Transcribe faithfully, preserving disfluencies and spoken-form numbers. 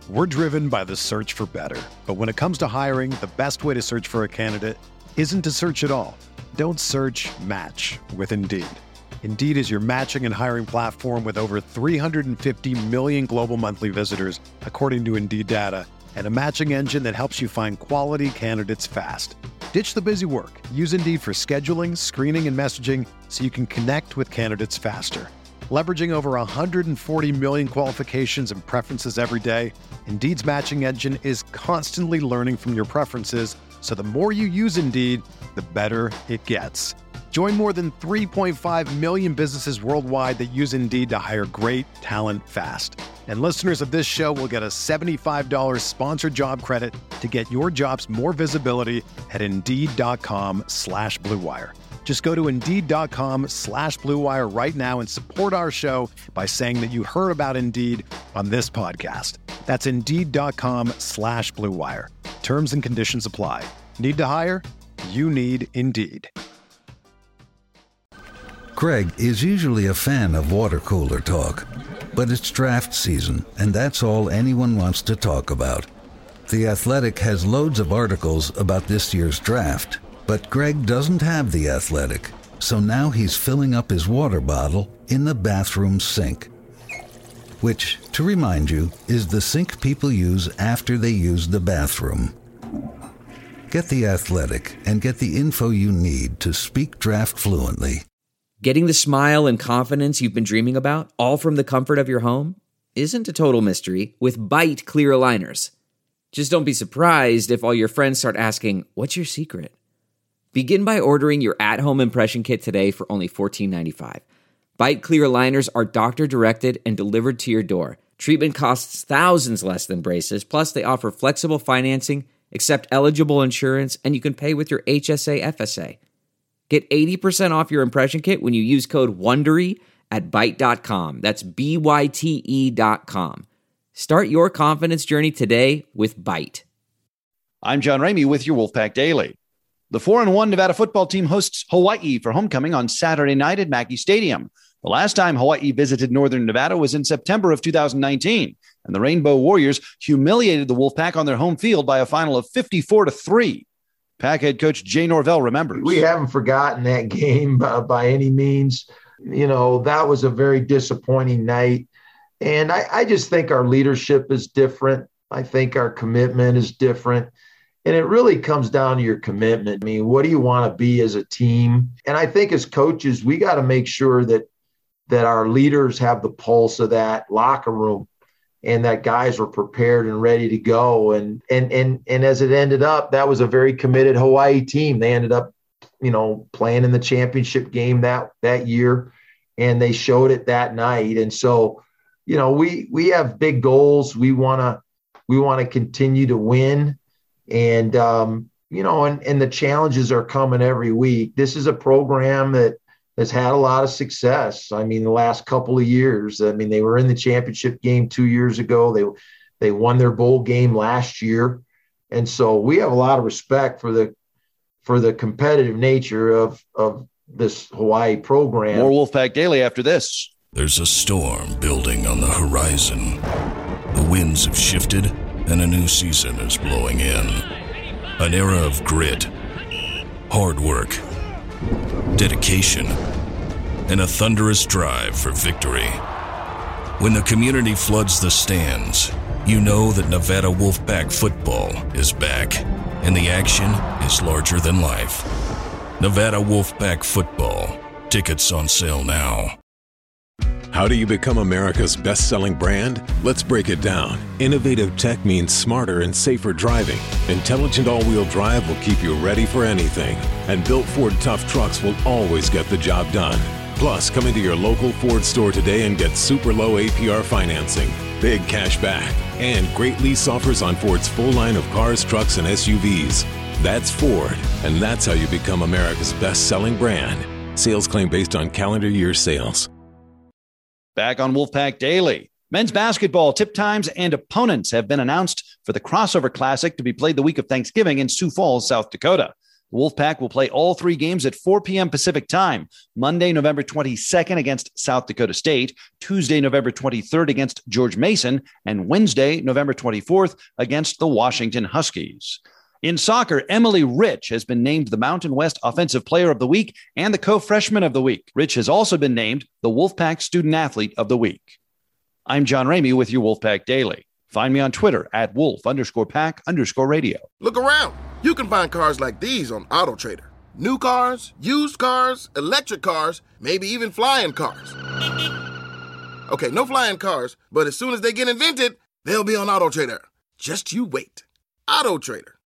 We're driven by the search for better. But when it comes to hiring, the best way to search for a candidate isn't to search at all. Don't search, match with Indeed. Indeed is your matching and hiring platform with over three hundred fifty million global monthly visitors, according to Indeed data, and a matching engine that helps you find quality candidates fast. Ditch the busy work. Use Indeed for scheduling, screening, and messaging so you can connect with candidates faster. Leveraging over one hundred forty million qualifications and preferences every day, Indeed's matching engine is constantly learning from your preferences, so the more you use Indeed, the better it gets. Join more than three point five million businesses worldwide that use Indeed to hire great talent fast. And listeners of this show will get a seventy-five dollars sponsored job credit to get your jobs more visibility at Indeed.com slash Blue Wire. Just go to Indeed.com slash Blue Wire right now and support our show by saying that you heard about Indeed on this podcast. That's Indeed.com slash Blue Wire. Terms and conditions apply. Need to hire? You need Indeed. Craig is usually a fan of water cooler talk, but it's draft season, and that's all anyone wants to talk about. The Athletic has loads of articles about this year's draft, but Greg doesn't have The Athletic, so now he's filling up his water bottle in the bathroom sink. Which, to remind you, is the sink people use after they use the bathroom. Get The Athletic and get the info you need to speak draft fluently. Getting the smile and confidence you've been dreaming about, all from the comfort of your home, isn't a total mystery with Byte clear aligners. Just don't be surprised if all your friends start asking, "What's your secret?" Begin by ordering your at-home impression kit today for only fourteen ninety-five. Byte clear aligners are doctor-directed and delivered to your door. Treatment costs thousands less than braces, plus they offer flexible financing, accept eligible insurance, and you can pay with your H S A F S A. Get eighty percent off your impression kit when you use code WONDERY at byte dot com. That's B Y T E dot com. Start your confidence journey today with Byte. I'm John Ramey with your Wolfpack Daily. The four and one Nevada football team hosts Hawaii for homecoming on Saturday night at Mackey Stadium. The last time Hawaii visited Northern Nevada was in September of two thousand nineteen, and the Rainbow Warriors humiliated the Wolfpack on their home field by a final of fifty-four to three. Pack head coach Jay Norvell remembers. We haven't forgotten that game uh, by any means. You know, that was a very disappointing night. And I, I just think our leadership is different. I think our commitment is different. And it really comes down to your commitment. I mean, what do you want to be as a team? And I think as coaches, we got to make sure that that our leaders have the pulse of that locker room, and that guys were prepared and ready to go. And, and, and, and as it ended up, that was a very committed Hawaii team. They ended up, you know, playing in the championship game that, that year, and they showed it that night. And so, you know, we, we have big goals. We want to, we want to continue to win. And, um, you know, and, and the challenges are coming every week. This is a program that has had a lot of success. I mean, the last couple of years, I mean, they were in the championship game two years ago. They, they won their bowl game last year. And so we have a lot of respect for the, for the competitive nature of, of this Hawaii program. More Wolfpack Daily after this. There's a storm building on the horizon. The winds have shifted and a new season is blowing in. An era of grit, hard work, dedication, and a thunderous drive for victory. When the community floods the stands, you know that Nevada Wolfpack football is back, and the action is larger than life. Nevada Wolfpack football. Tickets on sale now. How do you become America's best-selling brand? Let's break it down. Innovative tech means smarter and safer driving. Intelligent all-wheel drive will keep you ready for anything. And built Ford Tough Trucks will always get the job done. Plus, come into your local Ford store today and get super low A P R financing, big cash back, and great lease offers on Ford's full line of cars, trucks, and S U Vs. That's Ford, and that's how you become America's best-selling brand. Sales claim based on calendar year sales. Back on Wolfpack Daily. Men's basketball tip times and opponents have been announced for the Crossover Classic to be played the week of Thanksgiving in Sioux Falls, South Dakota. The Wolfpack will play all three games at four p.m. Pacific time, Monday, November twenty-second against South Dakota State, Tuesday, November twenty-third against George Mason, and Wednesday, November twenty-fourth against the Washington Huskies. In soccer, Emily Rich has been named the Mountain West Offensive Player of the Week and the Co-Freshman of the Week. Rich has also been named the Wolfpack Student Athlete of the Week. I'm John Ramey with your Wolfpack Daily. Find me on Twitter at wolf underscore pack underscore radio. Look around. You can find cars like these on AutoTrader. New cars, used cars, electric cars, maybe even flying cars. Okay, no flying cars, but as soon as they get invented, they'll be on AutoTrader. Just you wait. AutoTrader.